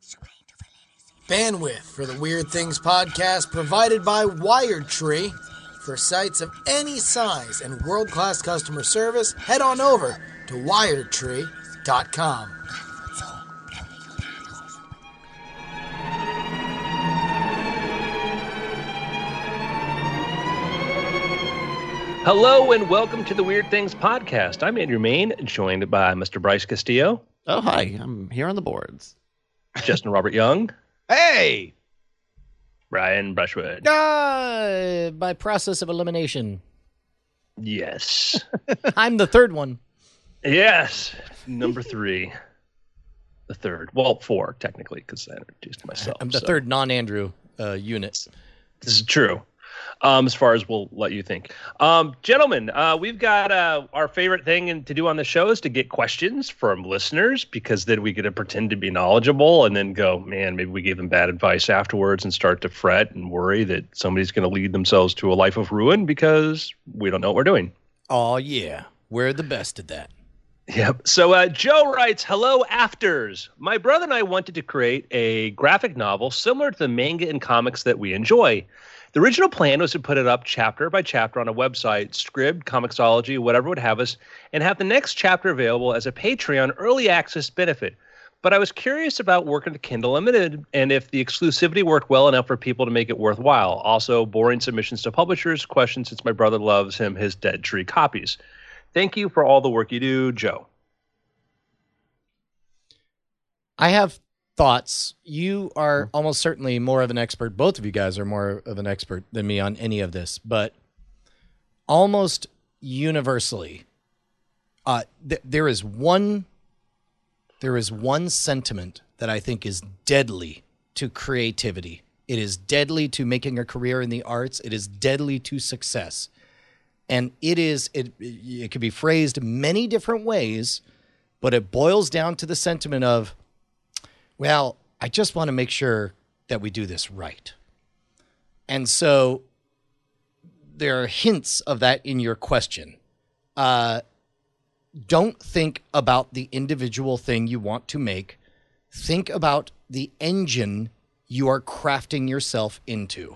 Bandwidth for the Weird Things podcast provided by WiredTree. For sites of any size and world-class customer service, head on over to wiredtree.com. Hello and welcome to the Weird Things podcast. I'm Andrew Main, joined by Mr. Bryce Castillo. Oh, hi. I'm here on the boards. Justin Robert Young. Hey! Ryan Brushwood. By process of elimination. Yes. I'm the third one. Yes. Number 3. The third. Well, 4, technically, because I introduced myself. I'm the third non-Andrew unit. This is true. As far as we'll let you think. Gentlemen, we've got our favorite thing to do on the show is to get questions from listeners, because then we get to pretend to be knowledgeable and then go, man, maybe we gave them bad advice afterwards and start to fret and worry that somebody's going to lead themselves to a life of ruin because we don't know what we're doing. Oh, yeah. We're the best at that. Yep. So Joe writes, hello, afters. My brother and I wanted to create a graphic novel similar to the manga and comics that we enjoy. The original plan was to put it up chapter by chapter on a website, Scribd, Comixology, whatever would have us, and have the next chapter available as a Patreon early access benefit. But I was curious about working with Kindle Unlimited and if the exclusivity worked well enough for people to make it worthwhile. Also, boring submissions to publishers, questions since my brother loves his Dead Tree copies. Thank you for all the work you do, Joe. I have thoughts. You are almost certainly more of an expert. Both of you guys are more of an expert than me on any of this, but almost universally, there is one sentiment that I think is deadly to creativity. It is deadly to making a career in the arts. It is deadly to success. And it could be phrased many different ways, but it boils down to the sentiment of, well, I just want to make sure that we do this right. And so there are hints of that in your question. Don't think about the individual thing you want to make. Think about the engine you are crafting yourself into.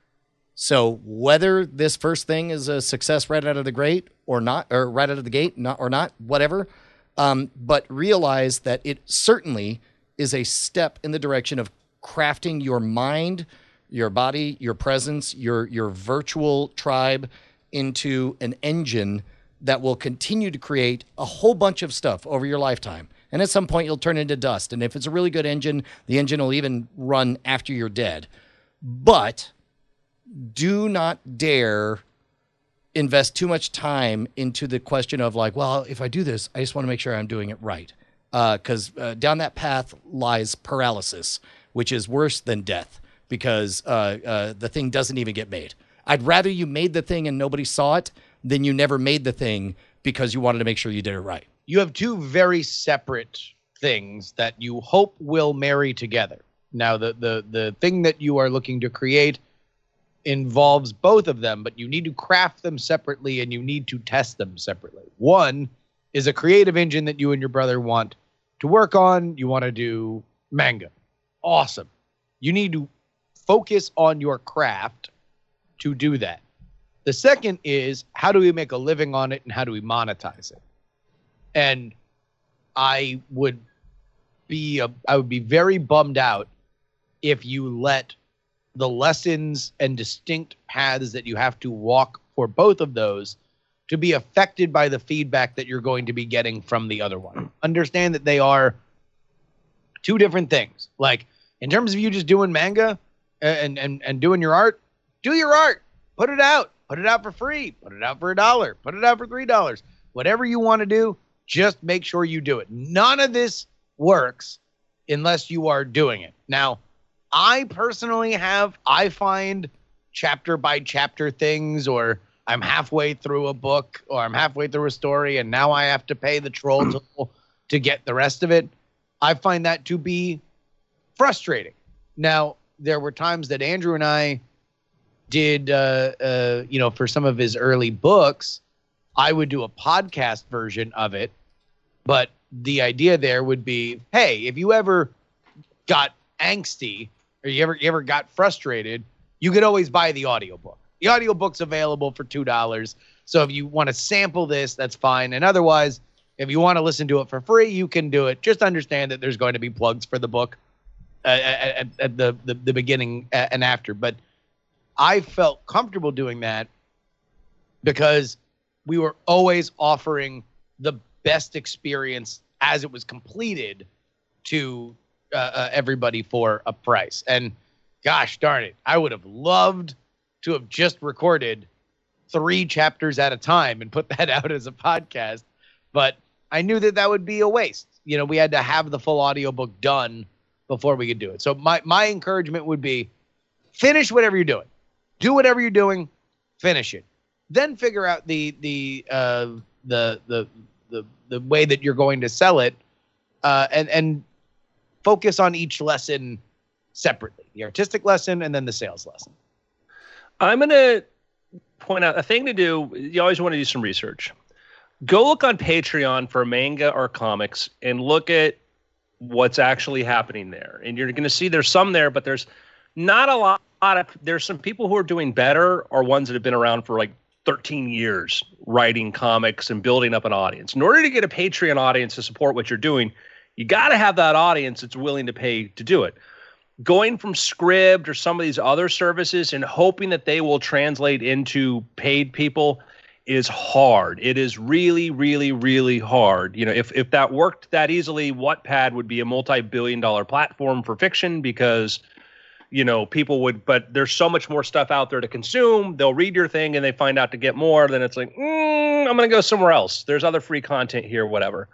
So whether this first thing is a success right out of the gate or not, or right out of the gate, not, whatever, but realize that it certainly is a step in the direction of crafting your mind, your body, your presence, your virtual tribe into an engine that will continue to create a whole bunch of stuff over your lifetime. And at some point, you'll turn into dust. And if it's a really good engine, the engine will even run after you're dead. But do not dare invest too much time into the question of like, well, if I do this, I just want to make sure I'm doing it right. Because down that path lies paralysis, which is worse than death, because the thing doesn't even get made. I'd rather you made the thing and nobody saw it than you never made the thing because you wanted to make sure you did it right. You have two very separate things that you hope will marry together. Now, the thing that you are looking to create involves both of them, but you need to craft them separately and you need to test them separately. One is a creative engine that you and your brother want to work on. You want to do manga. Awesome. You need to focus on your craft to do that. The second is, how do we make a living on it and how do we monetize it? And I would be very bummed out if you let the lessons and distinct paths that you have to walk for both of those to be affected by the feedback that you're going to be getting from the other one. Understand that they are two different things. Like, in terms of you just doing manga and doing your art, do your art. Put it out. Put it out for free. Put it out for $1. Put it out for $3. Whatever you want to do, just make sure you do it. None of this works unless you are doing it. Now, I personally I find chapter by chapter things, or I'm halfway through a book, or I'm halfway through a story, and now I have to pay the troll tool to get the rest of it. I find that to be frustrating. Now, there were times that Andrew and I did, for some of his early books, I would do a podcast version of it. But the idea there would be, hey, if you ever got angsty or you ever got frustrated, you could always buy the audiobook. The audiobook's available for $2. So if you want to sample this, that's fine. And otherwise, if you want to listen to it for free, you can do it. Just understand that there's going to be plugs for the book at the beginning and after. But I felt comfortable doing that because we were always offering the best experience as it was completed to everybody for a price. And gosh darn it, I would have loved to have just recorded 3 chapters at a time and put that out as a podcast. But I knew that would be a waste. You know, we had to have the full audiobook done before we could do it. So my encouragement would be finish whatever you're doing. Do whatever you're doing, finish it. Then figure out the way that you're going to sell it, and focus on each lesson separately. The artistic lesson and then the sales lesson. I'm going to point out a thing to do. You always want to do some research. Go look on Patreon for manga or comics and look at what's actually happening there. And you're going to see there's some there, but there's not a lot of, there's some people who are doing better or ones that have been around for like 13 years writing comics and building up an audience. In order to get a Patreon audience to support what you're doing, you got to have that audience that's willing to pay to do it. Going from Scribd or some of these other services and hoping that they will translate into paid people is hard. It is really, really, really hard. You know, if that worked that easily, Wattpad would be a multi-billion-dollar platform for fiction because, you know, people would, but there's so much more stuff out there to consume. They'll read your thing and they find out to get more. Then it's like, I'm going to go somewhere else. There's other free content here, whatever.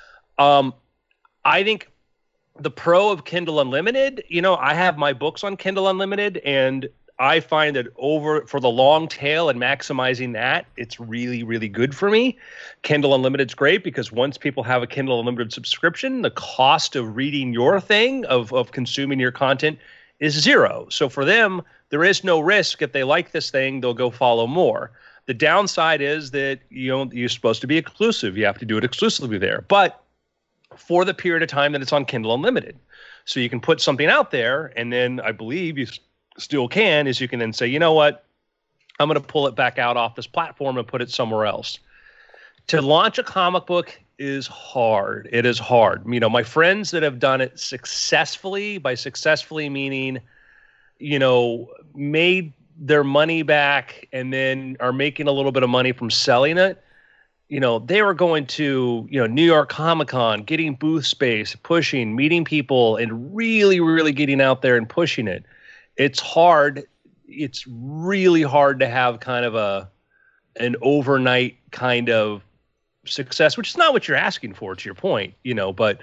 I think the pro of Kindle Unlimited, you know, I have my books on Kindle Unlimited and I find that for the long tail and maximizing that, it's really, really good for me. Kindle Unlimited's great because once people have a Kindle Unlimited subscription, the cost of reading your thing, of consuming your content is 0. So for them, there is no risk. If they like this thing, they'll go follow more. The downside is that, you know, you're supposed to be exclusive. You have to do it exclusively there. But for the period of time that it's on Kindle Unlimited. So you can put something out there, and then I believe you still can, is you can then say, you know what, I'm going to pull it back out off this platform and put it somewhere else. To launch a comic book is hard. It is hard. You know, my friends that have done it successfully, by successfully meaning, you know, made their money back and then are making a little bit of money from selling it, you know, they were going to, you know, New York Comic Con, getting booth space, pushing, meeting people, and really, really getting out there and pushing it. It's hard. It's really hard to have kind of an overnight kind of success, which is not what you're asking for, to your point, you know, but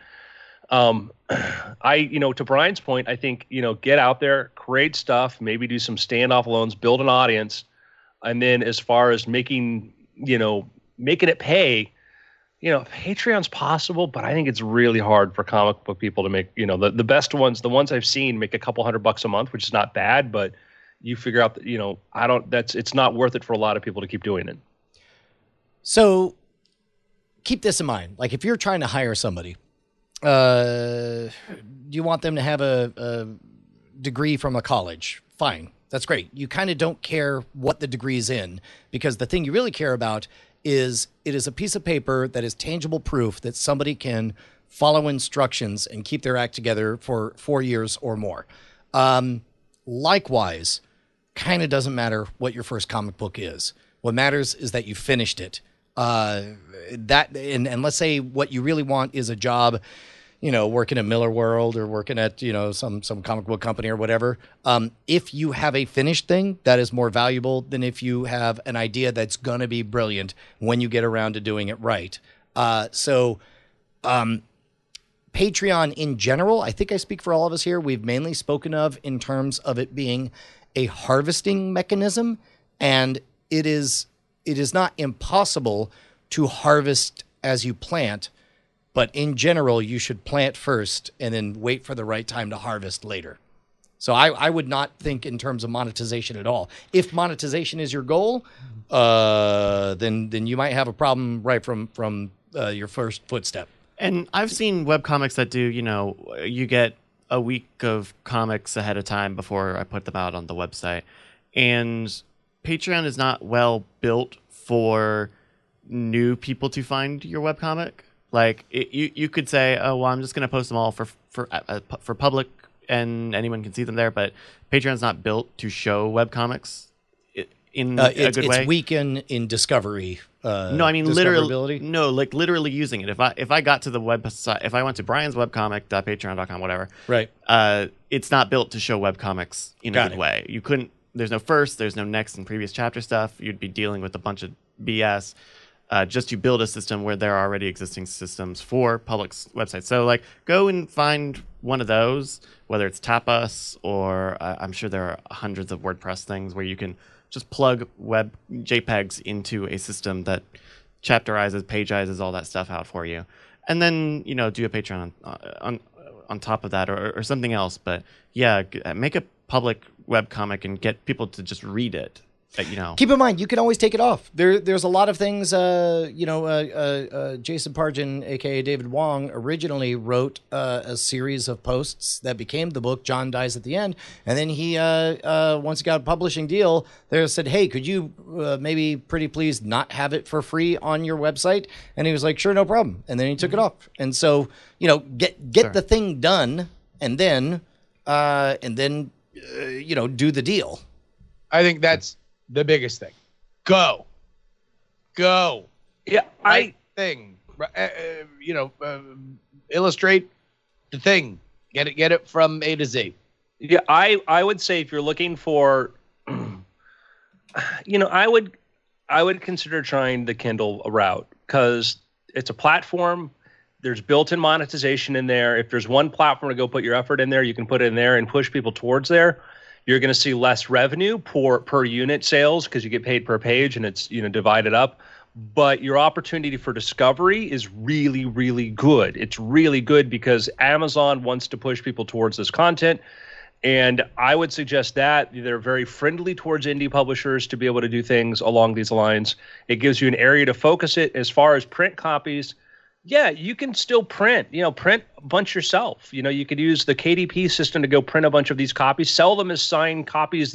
you know, to Brian's point, I think, you know, get out there, create stuff, maybe do some standoff loans, build an audience. And then as far as making it pay, you know, Patreon's possible, but I think it's really hard for comic book people to make, you know, the best ones, the ones I've seen make a couple $100 a month, which is not bad, but you figure out that, you know, it's not worth it for a lot of people to keep doing it. So keep this in mind. Like if you're trying to hire somebody, do you want them to have a degree from a college? Fine. That's great. You kind of don't care what the degree's in, because the thing you really care about is it is a piece of paper that is tangible proof that somebody can follow instructions and keep their act together for 4 years or more. Likewise, kind of doesn't matter what your first comic book is. What matters is that you finished it. And let's say what you really want is a job, you know, working at Miller World or working at, you know, some comic book company or whatever. If you have a finished thing, that is more valuable than if you have an idea that's going to be brilliant when you get around to doing it right. Patreon in general, I think I speak for all of us here, we've mainly spoken of in terms of it being a harvesting mechanism, and it is not impossible to harvest as you plant, but in general, you should plant first and then wait for the right time to harvest later. So I would not think in terms of monetization at all. If monetization is your goal, then you might have a problem right from your first footstep. And I've seen webcomics that do, you know, you get a week of comics ahead of time before I put them out on the website. And Patreon is not well built for new people to find your webcomic. Like you could say, oh, well, I'm just going to post them all for public and anyone can see them there. But Patreon's not built to show webcomics in a good way. It's weak in discovery. No, I mean literally. No, like literally using it. If I got to the website, if I went to Brian's webcomic.patreon.com, whatever, right? It's not built to show webcomics in a good way. You couldn't. There's no first. There's no next and previous chapter stuff. You'd be dealing with a bunch of BS. Just to build a system where there are already existing systems for public websites. So like go and find one of those, whether it's Tapas or I'm sure there are hundreds of WordPress things where you can just plug web JPEGs into a system that chapterizes, pageizes all that stuff out for you. And then, do a Patreon on top of that or something else. But yeah, make a public webcomic and get people to just read it. Keep in mind, you can always take it off. There's a lot of things. Jason Pargin, aka David Wong, originally wrote a series of posts that became the book. John Dies at the End, and then he once he got a publishing deal, they said, "Hey, could you maybe pretty please not have it for free on your website?" And he was like, "Sure, no problem." And then he took it off. And so get sure. The thing done, and then do the deal. I think that's the biggest thing. Go. Yeah, illustrate the thing. Get it from A to Z. Yeah, I would say if you're looking for, I would consider trying the Kindle route because it's a platform. There's built-in monetization in there. If there's one platform to go put your effort in there, you can put it in there and push people towards there. You're going to see less revenue per unit sales because you get paid per page and it's divided up. But your opportunity for discovery is really, really good. It's really good because Amazon wants to push people towards this content. And I would suggest that they're very friendly towards indie publishers to be able to do things along these lines. It gives you an area to focus it. As far as print copies, yeah, you can still print a bunch yourself. You could use the KDP system to go print a bunch of these copies, sell them as signed copies,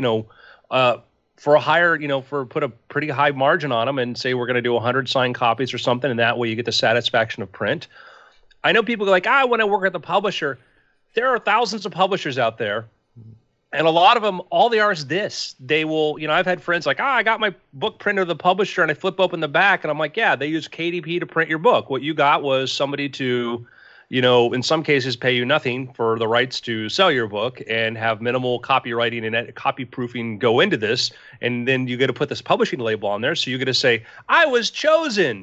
for a higher, put a pretty high margin on them and say, we're going to do 100 signed copies or something. And that way you get the satisfaction of print. I know people go like, I want to work at the publisher. There are thousands of publishers out there. And a lot of them, all they are is this. They will, I've had friends like, I got my book printed with the publisher and I flip open the back and I'm like, yeah, they use KDP to print your book. What you got was somebody to, in some cases pay you nothing for the rights to sell your book and have minimal copywriting and copy proofing go into this. And then you get to put this publishing label on there. So you're going to say, I was chosen,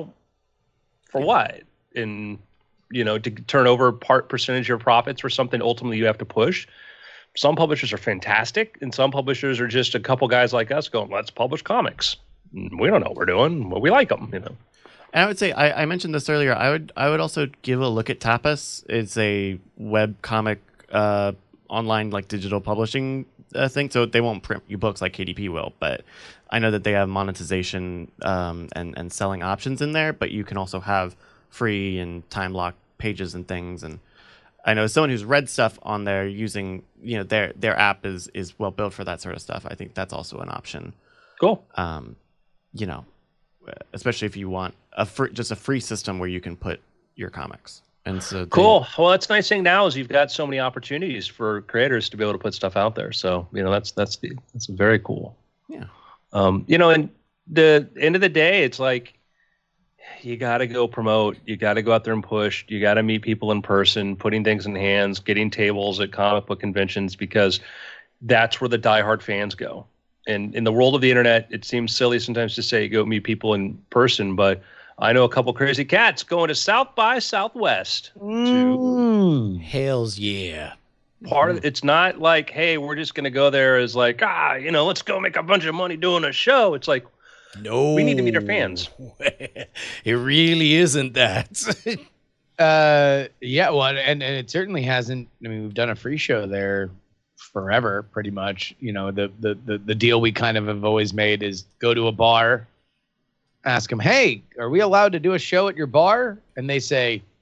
for what? And, to turn over percentage of your profits for something ultimately you have to push. Some publishers are fantastic, and some publishers are just a couple guys like us going, let's publish comics. We don't know what we're doing, but we like them, And I would say, I mentioned this earlier, I would also give a look at Tapas. It's a web comic online like digital publishing thing, so they won't print you books like KDP will, but I know that they have monetization and selling options in there, but you can also have free and time lock pages and things. And I know as someone who's read stuff on there using, their app is well built for that sort of stuff. I think that's also an option. Cool. Especially if you want a free system where you can put your comics. And so cool. Well, that's the nice thing now is you've got so many opportunities for creators to be able to put stuff out there. So, that's very cool. Yeah. And the end of the day, it's like, you got to go promote. You got to go out there and push. You got to meet people in person, putting things in hands, getting tables at comic book conventions, because that's where the diehard fans go. And in the world of the internet, it seems silly sometimes to say go meet people in person, but I know a couple crazy cats going to South by Southwest. Hells yeah. It's not like, hey, we're just going to go there as like, let's go make a bunch of money doing a show. It's like, no, we need to meet our fans. It really isn't that. Yeah, well, and it certainly hasn't. I mean, we've done a free show there forever, pretty much. The deal we kind of have always made is go to a bar, ask them, hey, are we allowed to do a show at your bar? And they say,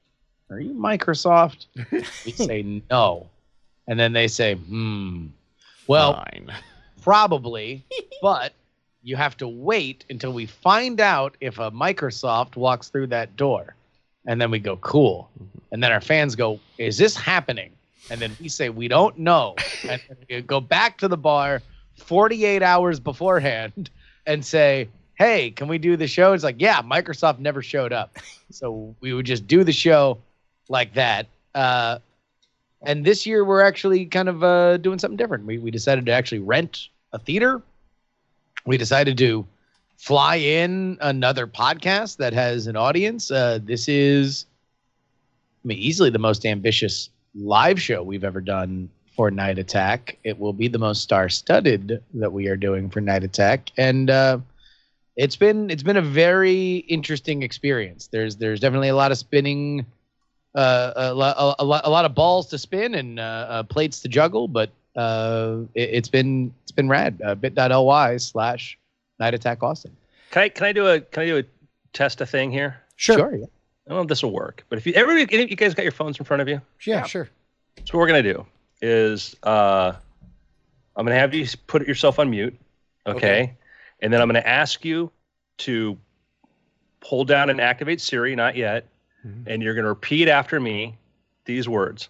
are you Microsoft? We say no. And then they say, well, Fine. probably, but you have to wait until we find out if a Microsoft walks through that door. And then we go, cool. And then our fans go, is this happening? And then we say, we don't know. And then we go back to the bar 48 hours beforehand and say, hey, can we do the show? It's like, yeah, Microsoft never showed up. So we would just do the show like that. And this year we're actually kind of doing something different. We decided to actually rent a theater. We decided to fly in another podcast that has an audience. This is, easily the most ambitious live show we've ever done for Night Attack. It will be the most star-studded that we are doing for Night Attack, and it's been a very interesting experience. There's definitely a lot of spinning, a lot of balls to spin and plates to juggle, but it's been rad. bit.ly/Night Attack Austin. Can I do a test a thing here? Sure. Yeah. I don't know if this will work, but if you guys got your phones in front of you? Yeah, sure. So what we're gonna do is I'm gonna have you put yourself on mute, okay? And then I'm gonna ask you to pull down and activate Siri, not yet, and you're gonna repeat after me these words: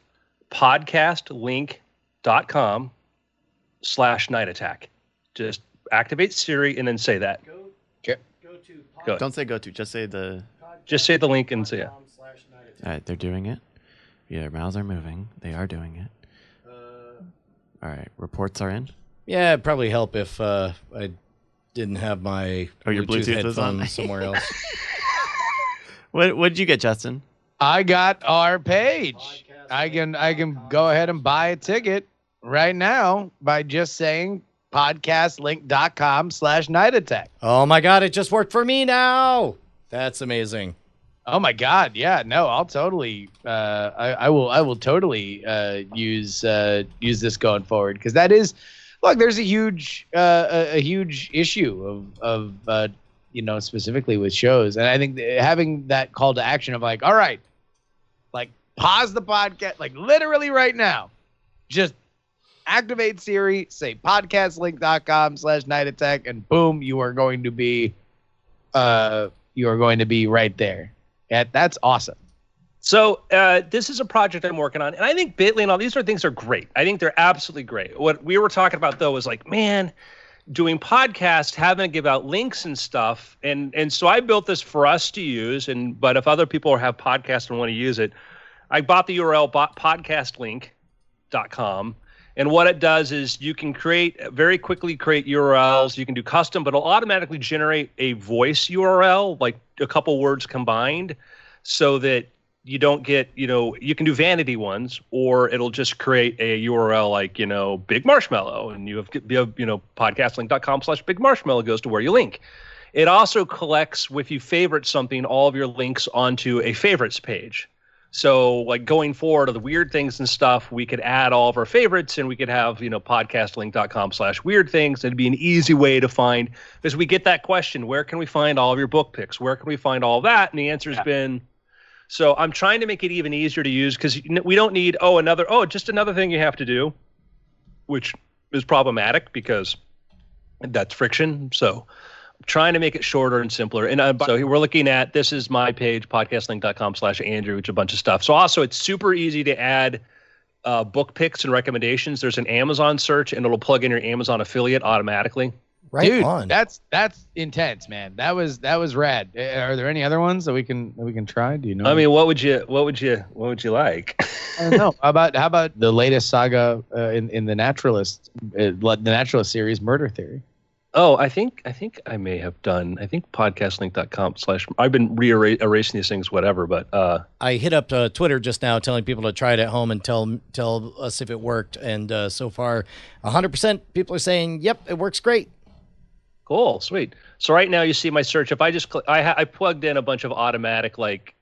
podcastlink.com/Night Attack. Just activate Siri and then say that. Don't say go to. Just say the. Just say the link and say it. All right, they're doing it. Yeah, their mouths are moving. They are doing it. All right, reports are in. Yeah, it'd probably help if I didn't have my your Bluetooth is on somewhere else. What did you get, Justin? I got our page. I can go ahead and buy a ticket right now by just saying podcastlink.com/Night Attack. Oh my God, it just worked for me now. That's amazing. Oh my God. Yeah, no, I'll totally, I will totally use this going forward. Cause that is, look, there's a huge issue of specifically with shows. And I think having that call to action of like, all right, like pause the podcast, like literally right now, just activate Siri, say podcastlink.com/Night Attack, and boom, you are going to be right there. That's awesome. So this is a project I'm working on, and I think Bitly and all these things are great. I think they're absolutely great. What we were talking about though was like, man, doing podcasts, having to give out links and stuff, and so I built this for us to use. But if other people have podcasts and want to use it, I bought the URL podcastlink.com. And what it does is you can very quickly create URLs. You can do custom, but it'll automatically generate a voice URL, like a couple words combined, so that you don't get, you can do vanity ones, or it'll just create a URL like, Big Marshmallow, and you have podcastlink.com/Big Marshmallow goes to where you link. It also collects, if you favorite something, all of your links onto a favorites page. So like going forward to the weird things and stuff, we could add all of our favorites, and we could have, podcastlink.com/weird things. It'd be an easy way to find, because we get that question, where can we find all of your book picks? Where can we find all of that? And the answer has been, so I'm trying to make it even easier to use, because we don't need, just another thing you have to do, which is problematic because that's friction. So trying to make it shorter and simpler. And so we're looking at, this is my page, podcastlink.com/Andrew, which is a bunch of stuff. So also it's super easy to add book picks and recommendations. There's an Amazon search, and it'll plug in your Amazon affiliate automatically. Right. Dude, on. That's intense, man. That was rad. Are there any other ones that we can try? Do you know? I mean, what would you like? I don't know. How about the latest saga in the Naturalist series, Murder Theory? Oh, I think I may have done. I think podcastlink.com/ I've been erasing these things, whatever. But I hit up Twitter just now, telling people to try it at home and tell us if it worked. And so far, 100% people are saying, "Yep, it works great." Cool, sweet. So right now you see my search. If I just click, I plugged in a bunch of automatic Night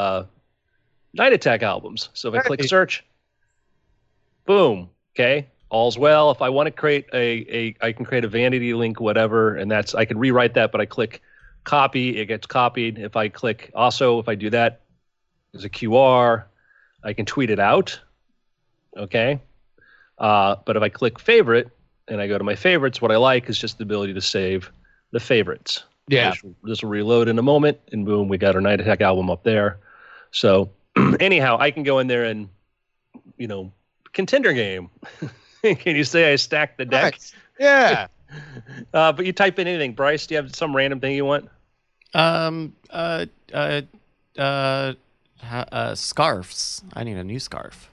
Attack albums. So if I click search, boom. Okay. All's well. If I want to create I can create a vanity link, whatever, and I can rewrite that, but I click copy, it gets copied. If I do that, there's a QR. I can tweet it out. Okay. But if I click favorite and I go to my favorites, what I like is just the ability to save the favorites. Yeah. This will reload in a moment, and boom, we got our Night Attack album up there. So anyhow, I can go in there and, contender game. Can you say I stacked the deck? Nice. Yeah. But you type in anything. Bryce, do you have some random thing you want? Scarves. I need a new scarf.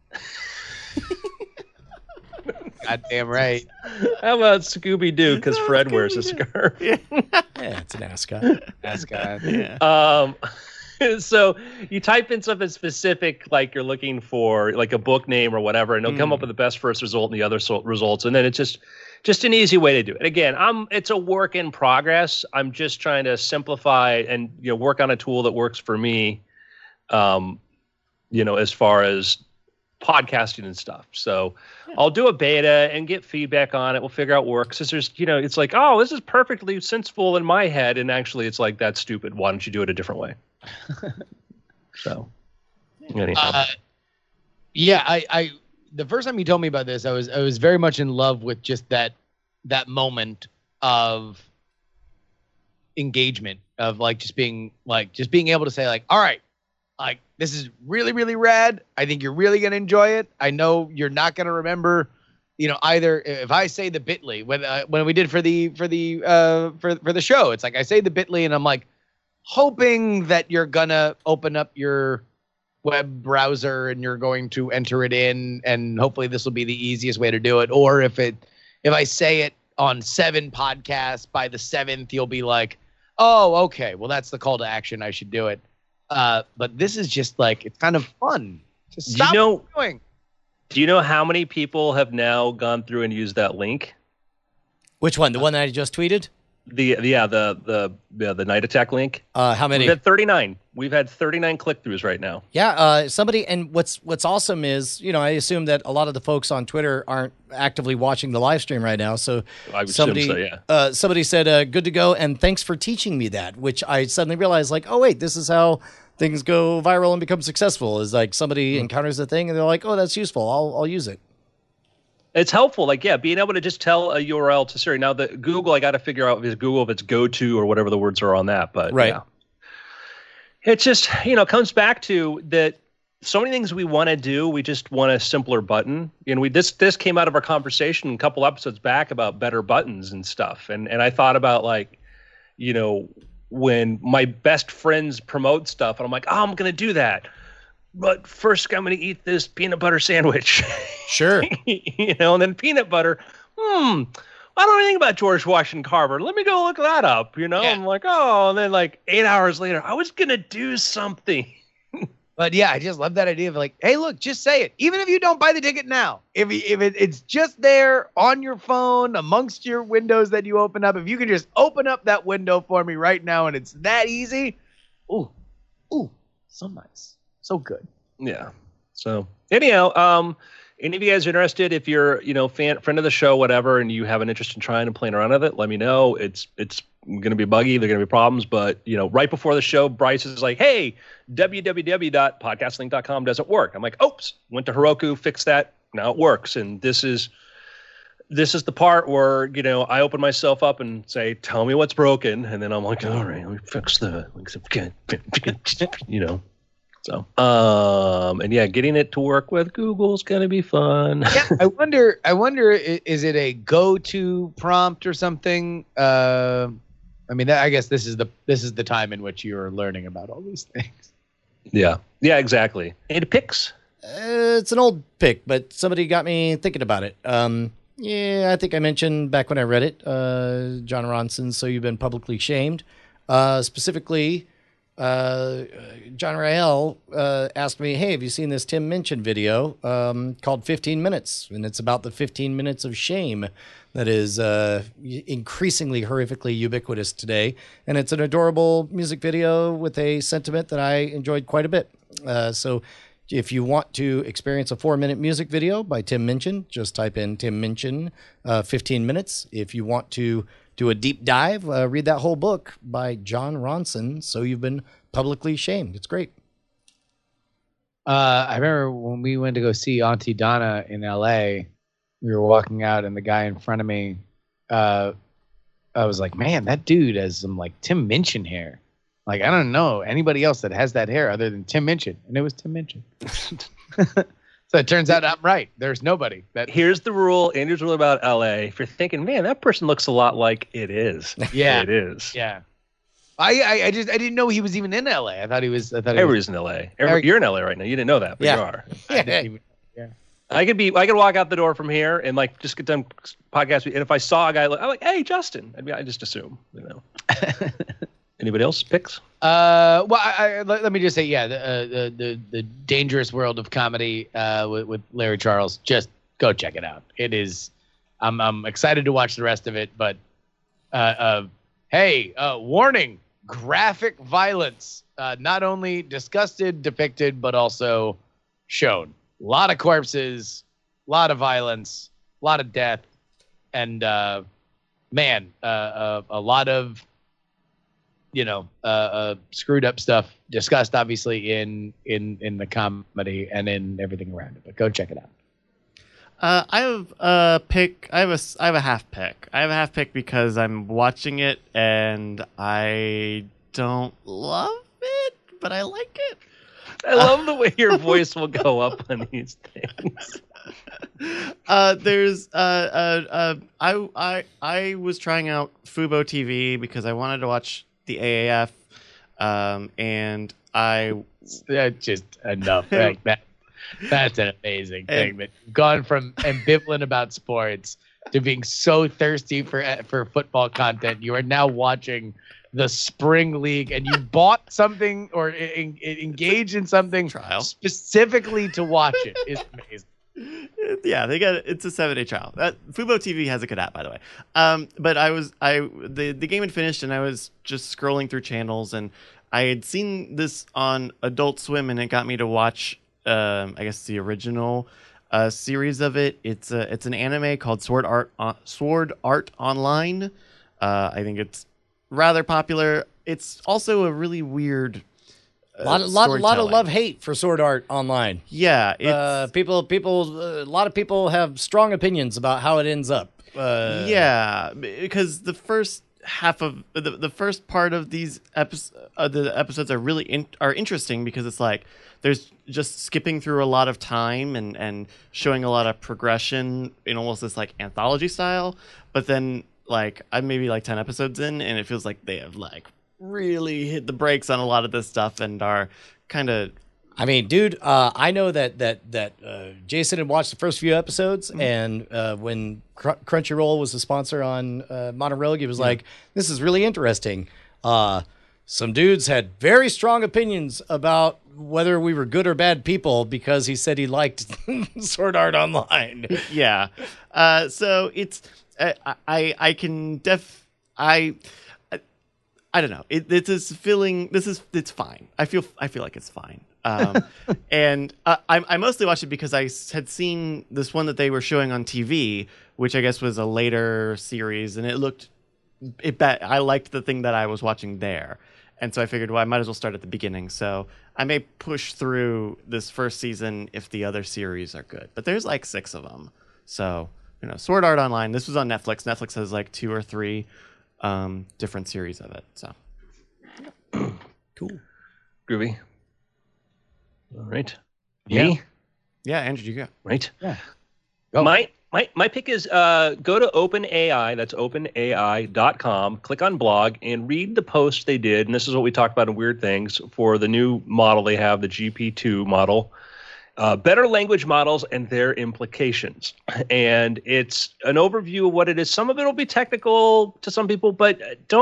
Goddamn right. How about Scooby-Doo? Because Fred wears a scarf. Yeah, it's an ascot. Ascot. Yeah. So you type in something specific, like you're looking for like a book name or whatever, and it'll come up with the best first result and the other results. And then it's just an easy way to do it. Again, it's a work in progress. I'm just trying to simplify and work on a tool that works for me, as far as podcasting and stuff. So I'll do a beta and get feedback on it. We'll figure out works. There's, it's like, oh, this is perfectly sensible in my head. And actually it's like, that's stupid. Why don't you do it a different way? So anyhow. I the first time you told me about this, I was very much in love with just that moment of engagement, of just being able to say like, all right, like this is really, really rad. I think you're really going to enjoy it. I know you're not going to remember, either if I say the Bitly when we did for the show, it's like I say the Bitly and I'm like hoping that you're going to open up your web browser and you're going to enter it in, and hopefully this will be the easiest way to do it. Or if I say it on 7 podcasts, by the 7th, you'll be like, oh, okay, well, that's the call to action. I should do it. But this is just like, it's kind of fun. Just stop doing. Do you know how many people have now gone through and used that link? Which one? The one that I just tweeted? The Night Attack link. How many? We've had 39. We've had 39 click-throughs right now. Yeah, somebody, and what's awesome is, I assume that a lot of the folks on Twitter aren't actively watching the live stream right now. So I would assume so, yeah. Somebody said, good to go, and thanks for teaching me that, which I suddenly realized, like, oh, wait, this is how things go viral and become successful, is like somebody encounters the thing and they're like, oh, that's useful. I'll use it. It's helpful, being able to just tell a URL to Siri. Now, the Google, I got to figure out if it's go to or whatever the words are on that. But right. Yeah. It's just, comes back to that so many things we want to do, we just want a simpler button. And this came out of our conversation a couple episodes back about better buttons and stuff. And I thought about when my best friends promote stuff and I'm like, oh, I'm going to do that. But first, I'm going to eat this peanut butter sandwich. Sure. And then peanut butter. I don't know anything about George Washington Carver. Let me go look that up. Yeah. I'm like, oh, and then 8 hours later, I was going to do something. But yeah, I just love that idea of like, hey, look, just say it. Even if you don't buy the ticket now, if it's just there on your phone amongst your windows that you open up, if you can just open up that window for me right now and it's that easy. Ooh, so nice. So good. Yeah. So anyhow, any of you guys are interested, if you're, friend of the show, whatever, and you have an interest in trying and playing around with it, let me know. It's going to be buggy. There are going to be problems. But, right before the show, Bryce is like, hey, www.podcastlink.com doesn't work. I'm like, oops, went to Heroku, fixed that. Now it works. And this is the part where, I open myself up and say, tell me what's broken. And then I'm like, all right, let me fix that. So, and yeah, getting it to work with Google's going to be fun. Yeah, I wonder, is it a go-to prompt or something? I guess this is the time in which you're learning about all these things. Yeah, exactly. And picks? It's an old pick, but somebody got me thinking about it. Yeah, I think I mentioned back when I read it, John Ronson, So You've Been Publicly Shamed. Specifically, John Rael asked me, hey, have you seen this Tim Minchin video called 15 Minutes? And it's about the 15 minutes of shame that is increasingly horrifically ubiquitous today. And it's an adorable music video with a sentiment that I enjoyed quite a bit. So if you want to experience a 4-minute music video by Tim Minchin, just type in Tim Minchin 15 minutes. If you want to do a deep dive, read that whole book by John Ronson, So You've Been Publicly Shamed. It's great. I remember when we went to go see Auntie Donna in L.A., we were walking out, and the guy in front of me, I was like, man, that dude has some like Tim Minchin hair. Like, I don't know anybody else that has that hair other than Tim Minchin. And it was Tim Minchin. So it turns out I'm right. There's nobody. Here's the rule. Andrew's rule about LA. If you're thinking, man, that person looks a lot like it is. Yeah. It is. Yeah. I didn't know he was even in LA. I thought he was. Everybody's in LA. You're in LA right now. You didn't know that, but Yeah. you are. Yeah. I could walk out the door from here and like just get done podcast. And if I saw a guy, I'm like, hey, Justin. I just assume, Anybody else picks? Well, let me just say, yeah, the dangerous world of comedy with Larry Charles. Just go check it out. It is. I'm excited to watch the rest of it, but hey, warning: graphic violence. Not only depicted, but also shown. A lot of corpses, a lot of violence, a lot of death, and a lot of screwed up stuff discussed, obviously in the comedy and in everything around it. But go check it out. I have a pick. I have a half pick. I have a half pick because I'm watching it and I don't love it, but I like it. I love the way your voice will go up on these things. I was trying out Fubo TV because I wanted to watch the AAF, and That's just enough. Like that. That's an amazing thing. But gone from ambivalent about sports to being so thirsty for football content, you are now watching the Spring League, and you bought something or engaged in something specifically to watch it. It's amazing. Yeah, it's a 7-day trial. Fubo TV has a good app, by the way. But the game had finished, and I was just scrolling through channels, and I had seen this on Adult Swim, and it got me to watch, I guess, the original series of it. It's an anime called Sword Art Online. I think it's rather popular. It's also a really weird. A lot of love-hate for Sword Art Online. Yeah, a lot of people have strong opinions about how it ends up. Yeah, because the first half of the first part of these the episodes are really are interesting because it's like there's just skipping through a lot of time and showing a lot of progression in almost this like anthology style. But then like I'm maybe like 10 episodes in, and it feels like they have like really hit the brakes on a lot of this stuff and are kind of. I mean, dude, I know that Jason had watched the first few episodes, and when Crunchyroll was the sponsor on Modern Rogue, he was like, "This is really interesting." Some dudes had very strong opinions about whether we were good or bad people because he said he liked Sword Art Online. Yeah, so it's I can I don't know. It's this feeling. It's fine. I feel like it's fine. And I mostly watched it because I had seen this one that they were showing on TV, which I guess was a later series, and I liked the thing that I was watching there, and so I figured, well, I might as well start at the beginning. So I may push through this first season if the other series are good, but there's like 6 of them. So Sword Art Online. This was on Netflix. Netflix has like 2 or 3. Different series of it. So cool. Groovy. All right. Yeah. Me? Yeah, Andrew, you go. Right. Yeah. Go. My pick is go to OpenAI, that's openai.com, click on blog, and read the post they did. And this is what we talked about in Weird Things for the new model they have, the GP2 model. Better language models and their implications. And it's an overview of what it is. Some of it will be technical to some people, but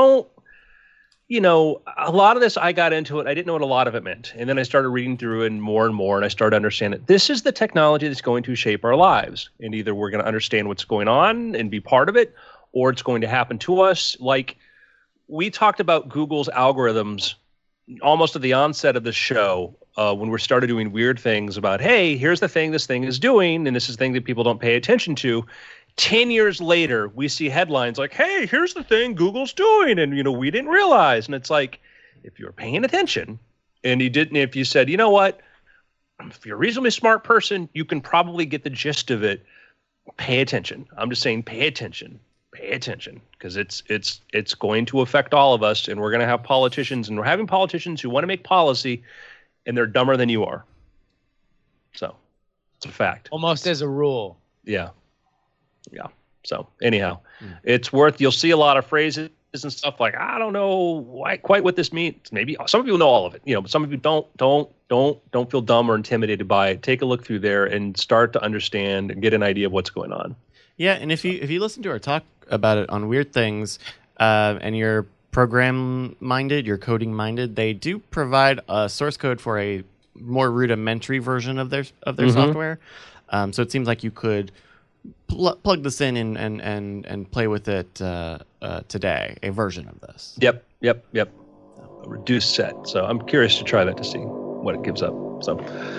a lot of this, I got into it. I didn't know what a lot of it meant. And then I started reading through it more and more, and I started to understand it. This is the technology that's going to shape our lives. And either we're going to understand what's going on and be part of it, or it's going to happen to us. Like we talked about Google's algorithms almost at the onset of the show, when we started doing Weird Things about, hey, here's the thing this thing is doing, and this is the thing that people don't pay attention to. 10 years later, we see headlines like, hey, here's the thing Google's doing, and we didn't realize. And it's like, if you were paying attention and you didn't, if you said, you know what, if you're a reasonably smart person, you can probably get the gist of it. Pay attention. I'm just saying, pay attention, because it's going to affect all of us, and we're going to have politicians, and we're having politicians who want to make policy, and they're dumber than you are. So it's a fact. Almost as a rule. Yeah. So anyhow, it's worth. You'll see a lot of phrases and stuff like, I don't know quite what this means. Maybe some people know all of it, but some of you don't feel dumb or intimidated by it. Take a look through there and start to understand and get an idea of what's going on. Yeah, and if you listen to our talk about it on Weird Things, and you're program minded, you're coding minded, they do provide a source code for a more rudimentary version of their software. So it seems like you could plug this in and play with it today, a version of this. Yep. A reduced set. So I'm curious to try that to see what it gives up. So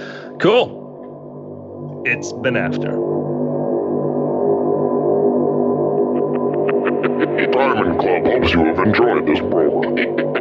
cool. It's been after. Diamond Club hopes you have enjoyed this program.